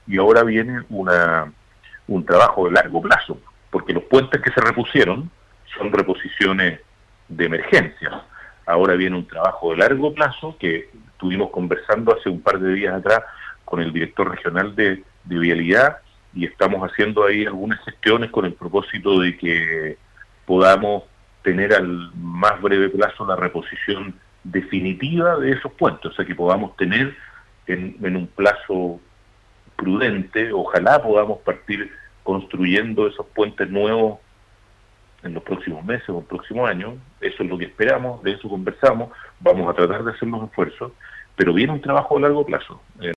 y ahora viene un trabajo de largo plazo, porque los puentes que se repusieron son reposiciones de emergencia. Ahora viene un trabajo de largo plazo que estuvimos conversando hace un par de días atrás con el director regional de Vialidad, y estamos haciendo ahí algunas gestiones con el propósito de que podamos tener al más breve plazo la reposición definitiva de esos puentes, o sea que podamos tener en un plazo prudente, ojalá podamos partir construyendo esos puentes nuevos en los próximos meses o el próximo año. Eso es lo que esperamos, de eso conversamos, vamos a tratar de hacer los esfuerzos, pero viene un trabajo a largo plazo.